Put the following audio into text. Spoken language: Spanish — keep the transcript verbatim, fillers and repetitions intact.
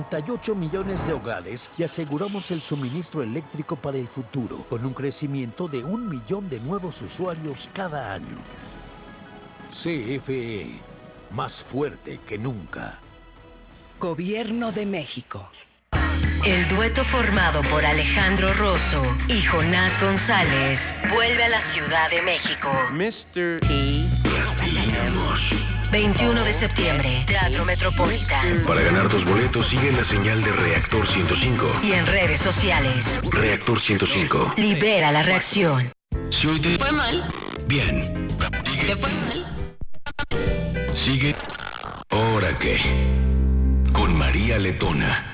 treinta y ocho millones de hogares y aseguramos el suministro eléctrico para el futuro, con un crecimiento de un millón de nuevos usuarios cada año. C F E, más fuerte que nunca. Gobierno de México. El dueto formado por Alejandro Rosso y Jonás González vuelve a la Ciudad de México. mister T. veintiuno de septiembre, Teatro Metropolitan. Para ganar tus boletos, sigue la señal de Reactor ciento cinco. Y en redes sociales. Reactor ciento cinco. Libera la reacción. Si hoy te fue mal, bien. ¿Te fue mal? Sigue. ¿Ahora qué? Con María Letona.